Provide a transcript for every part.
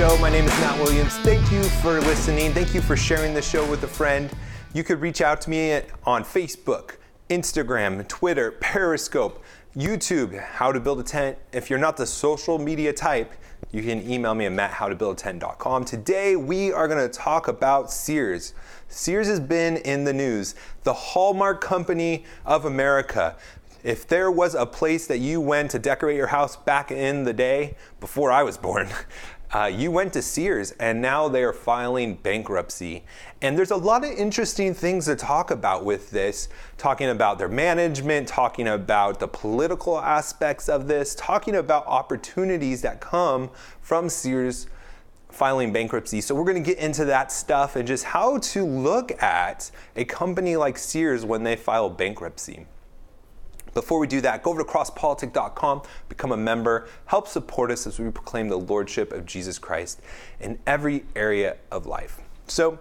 show. My name is Matt Williams. Thank you for listening. Thank you for sharing the show with a friend. You could reach out to me on Facebook, Instagram, Twitter, Periscope, YouTube, How to Build a Tent. If you're not the social media type, you can email me at matthowtobuildatent.com. Today, we are going to talk about Sears. Sears has been in the news, the Hallmark Company of America. If there was a place that you went to decorate your house back in the day, before I was born, you went to Sears, and now they are filing bankruptcy. And there's a lot of interesting things to talk about with this, talking about their management, talking about the political aspects of this, talking about opportunities that come from Sears filing bankruptcy. So we're going to get into that stuff and just how to look at a company like Sears when they file bankruptcy. Before we do that, go over to crosspolitic.com, become a member, help support us as we proclaim the Lordship of Jesus Christ in every area of life. So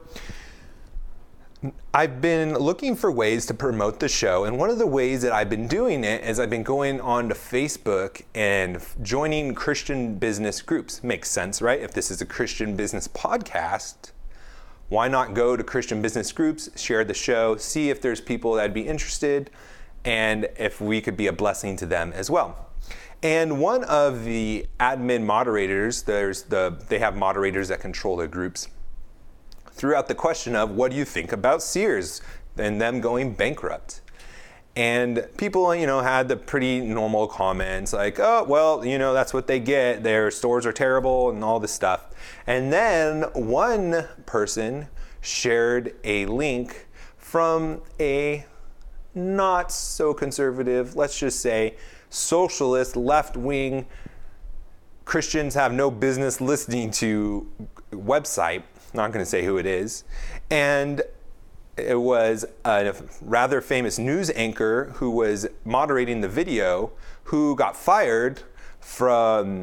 I've been looking for ways to promote the show, and one of the ways that I've been doing it is I've been going on to Facebook and joining Christian business groups. Makes sense, right? If this is a Christian business podcast, why not go to Christian business groups, share the show, see if there's people that'd be interested, and if we could be a blessing to them as well. And one of the admin moderators, they have moderators that control the groups, threw out the question of, what do you think about Sears and them going bankrupt? And people, had the pretty normal comments like, oh, well, that's what they get. Their stores are terrible and all this stuff. And then one person shared a link from a not so conservative, let's just say socialist, left-wing, Christians have no business listening to website. Not going to say who it is. And it was a rather famous news anchor who was moderating the video who got fired for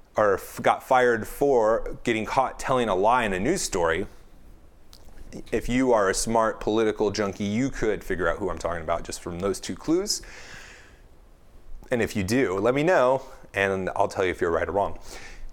getting caught telling a lie in a news story. If you are a smart political junkie, you could figure out who I'm talking about just from those two clues. And if you do, let me know, and I'll tell you if you're right or wrong.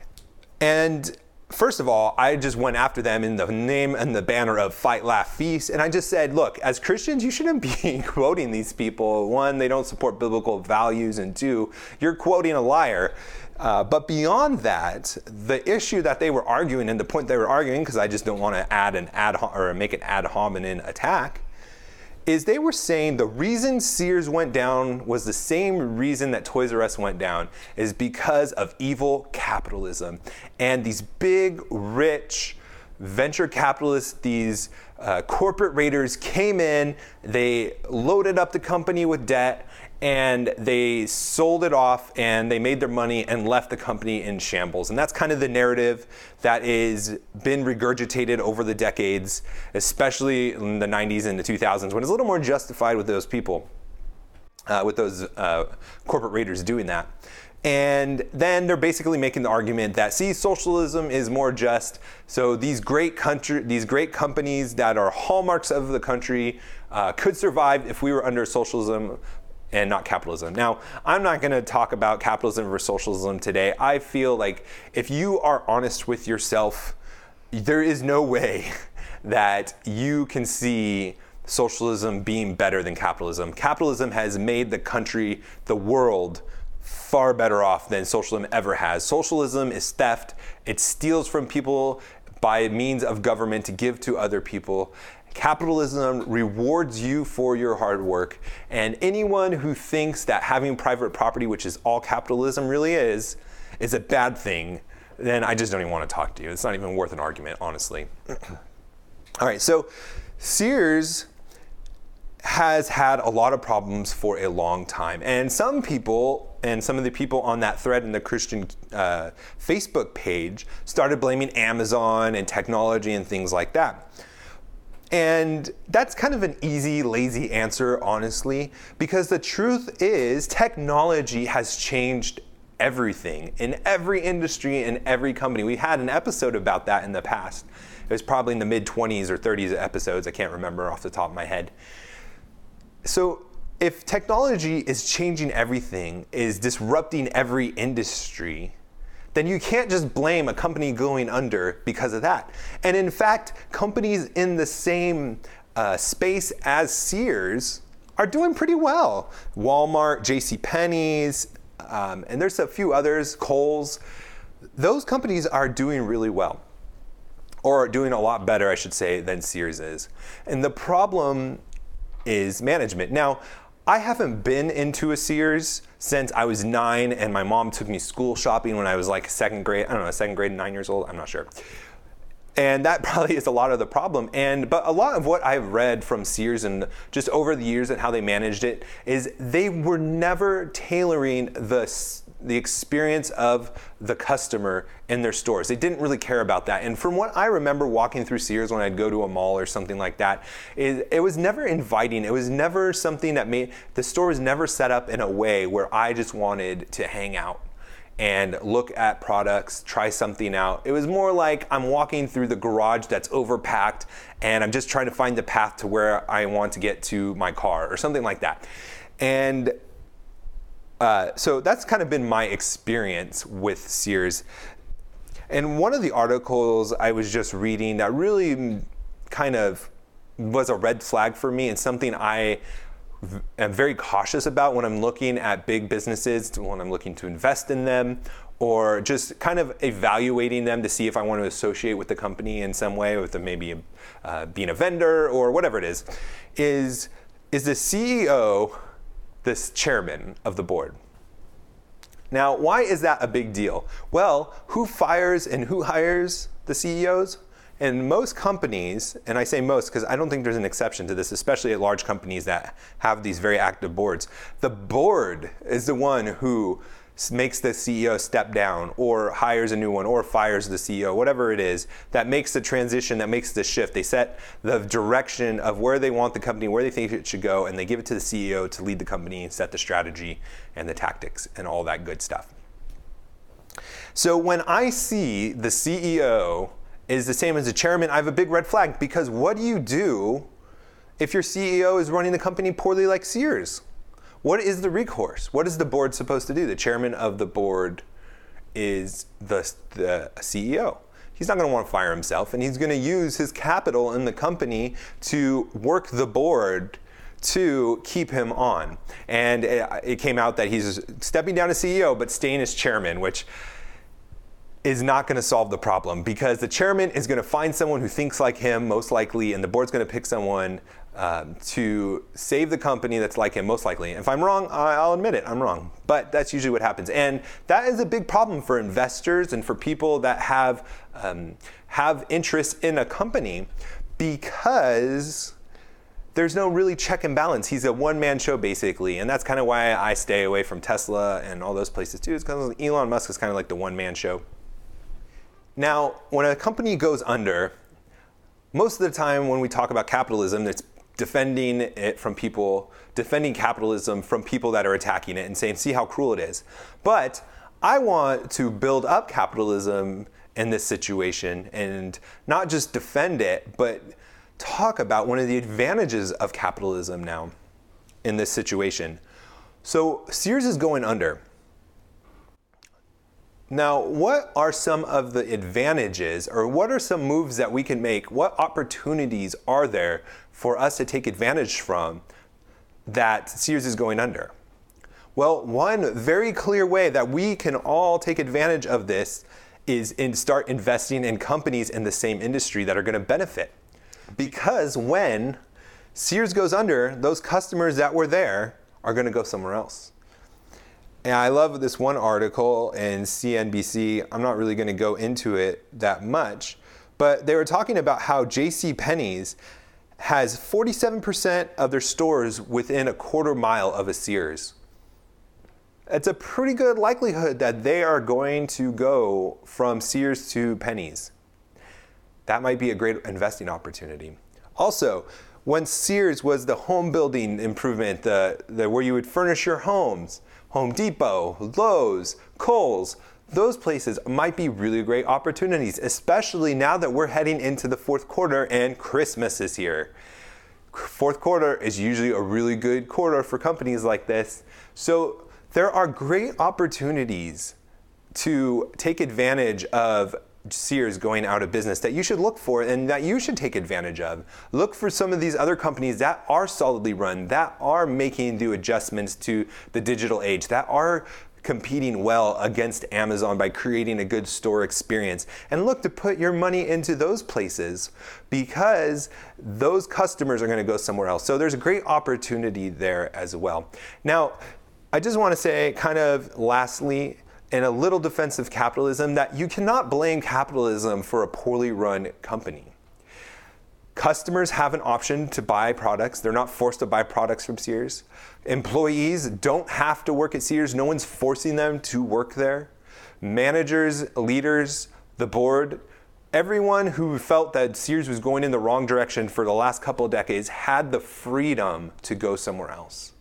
And first of all, I just went after them in the name and the banner of Fight, Laugh, Feast. And I just said, look, as Christians, you shouldn't be quoting these people. One, they don't support biblical values. And two, you're quoting a liar. But beyond that, the issue that they were arguing and the point they were arguing, because I just don't want to make an ad hominem attack, is they were saying the reason Sears went down was the same reason that Toys R Us went down, is because of evil capitalism. And these big, rich venture capitalists, these corporate raiders came in, they loaded up the company with debt, and they sold it off and they made their money and left the company in shambles. And that's kind of the narrative that is been regurgitated over the decades, especially in the 90s and the 2000s, when it's a little more justified with those people, with those corporate raiders doing that. And then they're basically making the argument that, see, socialism is more just. So these great companies that are hallmarks of the country could survive if we were under socialism and not capitalism. Now, I'm not going to talk about capitalism versus socialism today. I feel like if you are honest with yourself, there is no way that you can see socialism being better than capitalism. Capitalism has made the country, the world, far better off than socialism ever has. Socialism is theft. It steals from people by means of government to give to other people. Capitalism rewards you for your hard work, and anyone who thinks that having private property, which is all capitalism really is a bad thing, then I just don't even want to talk to you. It's not even worth an argument, honestly. All right, so Sears has had a lot of problems for a long time, and some people, and some of the people on that thread in the Christian Facebook page, started blaming Amazon and technology and things like that. And that's kind of an easy, lazy answer, honestly, because the truth is technology has changed everything in every industry and every company. We had an episode about that in the past. It was probably in the mid-20s or 30s episodes. I can't remember off the top of my head. So if technology is changing everything, is disrupting every industry, then you can't just blame a company going under because of that. And in fact, companies in the same space as Sears are doing pretty well. Walmart, JCPenney's, and there's a few others, Kohl's. Those companies are doing really well, or doing a lot better, I should say, than Sears is. And the problem is management. Now, I haven't been into a Sears since I was 9, and my mom took me school shopping when I was like second grade, 9 years old, I'm not sure. And that probably is a lot of the problem. But a lot of what I've read from Sears and just over the years and how they managed it is they were never tailoring the experience of the customer in their stores. They didn't really care about that. And from what I remember walking through Sears when I'd go to a mall or something like that, it was never inviting. It was never something that the store was never set up in a way where I just wanted to hang out and look at products, try something out. It was more like I'm walking through the garage that's overpacked and I'm just trying to find the path to where I want to get to my car or something like that. And so that's kind of been my experience with Sears. And one of the articles I was just reading that really kind of was a red flag for me and something I am very cautious about when I'm looking at big businesses, when I'm looking to invest in them, or just kind of evaluating them to see if I want to associate with the company in some way, with maybe being a vendor or whatever it is the CEO this chairman of the board? Now, why is that a big deal? Well, who fires and who hires the CEOs? In most companies, and I say most because I don't think there's an exception to this, especially at large companies that have these very active boards, the board is the one who makes the CEO step down or hires a new one or fires the CEO, whatever it is, that makes the transition, that makes the shift. They set the direction of where they want the company, where they think it should go, and they give it to the CEO to lead the company and set the strategy and the tactics and all that good stuff. So when I see the CEO is the same as the chairman, I have a big red flag, because what do you do if your CEO is running the company poorly like Sears? What is the recourse? What is the board supposed to do? The chairman of the board is the CEO. He's not going to want to fire himself, and he's going to use his capital in the company to work the board to keep him on. And it came out that he's stepping down as CEO but staying as chairman, which is not going to solve the problem, because the chairman is going to find someone who thinks like him, most likely, and the board's going to pick someone to save the company that's like him, most likely. If I'm wrong, I'll admit it, I'm wrong. But that's usually what happens. And that is a big problem for investors and for people that have interest in a company, because there's no really check and balance. He's a one-man show, basically. And that's kind of why I stay away from Tesla and all those places too, is because Elon Musk is kind of like the one-man show. Now, when a company goes under, most of the time when we talk about capitalism, it's defending capitalism from people that are attacking it and saying, see how cruel it is. But I want to build up capitalism in this situation and not just defend it, but talk about one of the advantages of capitalism now in this situation. So Sears is going under. Now, what are some of the advantages, or what are some moves that we can make? What opportunities are there for us to take advantage from that Sears is going under? Well, one very clear way that we can all take advantage of this is start investing in companies in the same industry that are going to benefit. Because when Sears goes under, those customers that were there are going to go somewhere else. And I love this one article in CNBC. I'm not really going to go into it that much, but they were talking about how JCPenney's has 47% of their stores within a quarter mile of a Sears. It's a pretty good likelihood that they are going to go from Sears to Penny's. That might be a great investing opportunity. Also, when Sears was the home building improvement, the where you would furnish your homes, Home Depot, Lowe's, Kohl's, those places might be really great opportunities, especially now that we're heading into the fourth quarter and Christmas is here. Fourth quarter is usually a really good quarter for companies like this. So there are great opportunities to take advantage of Sears going out of business that you should look for and that you should take advantage of. Look for some of these other companies that are solidly run, that are making the adjustments to the digital age, that are competing well against Amazon by creating a good store experience. And look to put your money into those places because those customers are going to go somewhere else. So there's a great opportunity there as well. Now, I just want to say kind of lastly, in a little defense of capitalism, that you cannot blame capitalism for a poorly run company. Customers have an option to buy products. They're not forced to buy products from Sears. Employees don't have to work at Sears. No one's forcing them to work there. Managers, leaders, the board, everyone who felt that Sears was going in the wrong direction for the last couple of decades had the freedom to go somewhere else.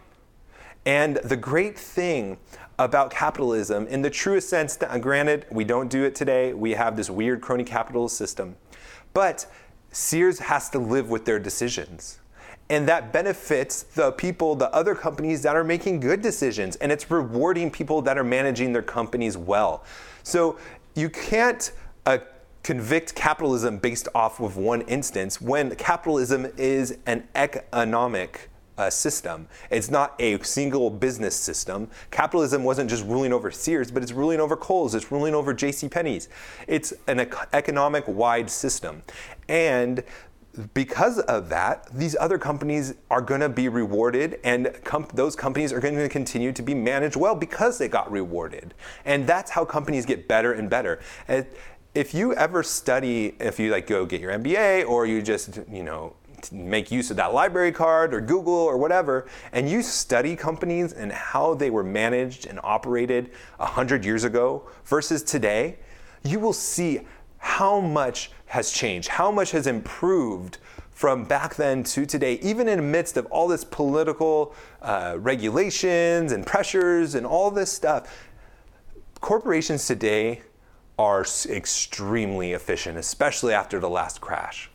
And the great thing about capitalism, in the truest sense, granted, we don't do it today. We have this weird crony capitalist system. But Sears has to live with their decisions. And that benefits the people, the other companies that are making good decisions. And it's rewarding people that are managing their companies well. So you can't convict capitalism based off of one instance when capitalism is an economic system. It's not a single business system. Capitalism wasn't just ruling over Sears, but it's ruling over Kohl's, it's ruling over JCPenney's. It's an economic-wide system. And because of that, these other companies are going to be rewarded, and those companies are going to continue to be managed well because they got rewarded. And that's how companies get better and better. And if you ever study, if you go get your MBA or you just, make use of that library card or Google or whatever, and you study companies and how they were managed and operated 100 years ago versus today, you will see how much has changed, how much has improved from back then to today, even in the midst of all this political regulations and pressures and all this stuff. Corporations today are extremely efficient, especially after the last crash.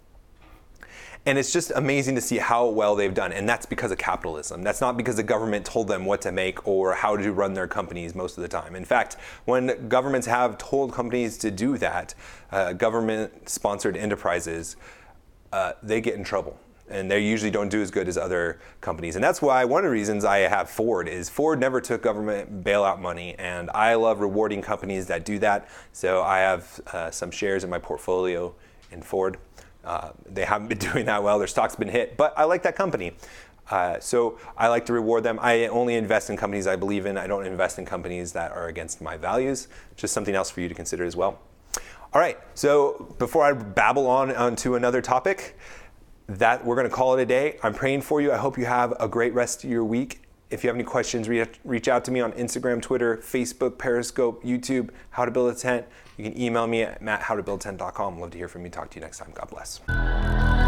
And it's just amazing to see how well they've done. And that's because of capitalism. That's not because the government told them what to make or how to run their companies most of the time. In fact, when governments have told companies to do that, government-sponsored enterprises, they get in trouble. And they usually don't do as good as other companies. And that's why one of the reasons I have Ford is Ford never took government bailout money. And I love rewarding companies that do that. So I have some shares in my portfolio in Ford. They haven't been doing that well. Their stock's been hit, but I like that company. So I like to reward them. I only invest in companies I believe in. I don't invest in companies that are against my values. Just something else for you to consider as well. All right, so before I babble on to another topic, that we're going to call it a day. I'm praying for you. I hope you have a great rest of your week. If you have any questions, reach out to me on Instagram, Twitter, Facebook, Periscope, YouTube, How to Build a Tent. You can email me at matt@howtobuildtent.com. Love to hear from you. Talk to you next time. God bless.